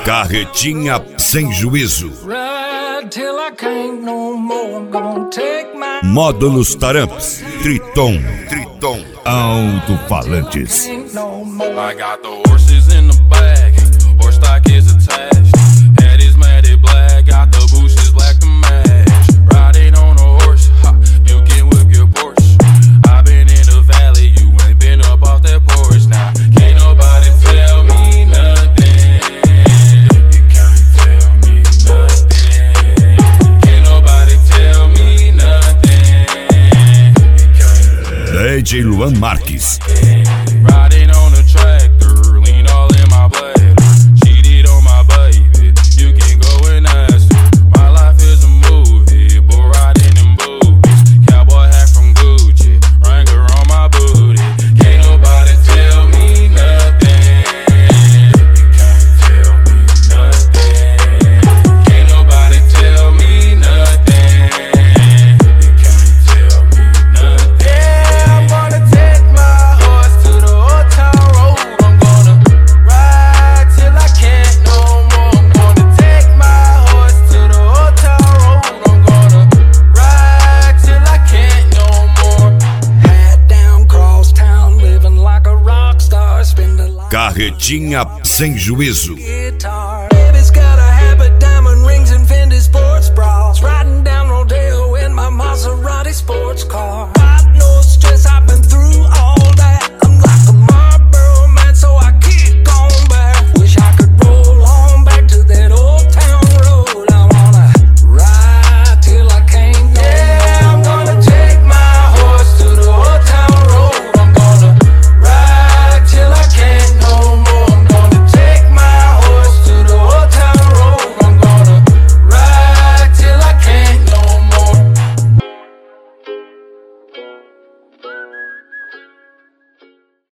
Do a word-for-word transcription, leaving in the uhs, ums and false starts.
Carretinha sem juízo. Módulos Taramps, Triton, Triton, alto-falantes. I got the horses in the bag, horse stock is attached. Head is matted black, got the bushes black to match. Riding on a horse, ha, you can whip your Porsche. I've been in the valley, you ain't been up off that porch. Now, can't nobody tell me nothing. You can't tell me nothing. Can't nobody tell me nothing. D J Luan Marques. Riding on a tractor, lean all in my bladder. Cheated on my baby, you can go and ask her. My life is a movie, bull riding in boobies. Cowboy hat from Gucci, Wrangler on my booty. Can't nobody tell me nothing. You can't tell me nothing. Can't nobody tell me nothing. You can't tell me nothing. Yeah, I'm gonna take my horse to the old town road. I'm gonna ride till I can't no more. I'm gonna take my horse to the old town road. I'm gonna ride till I can't no more. Hat down, cross town, living like a rock star, spending like Carretinha sem juízo. Guitar. Baby's got a habit, diamond rings and Fendi sports bras. Riding down Rodeo in my Maserati sports car.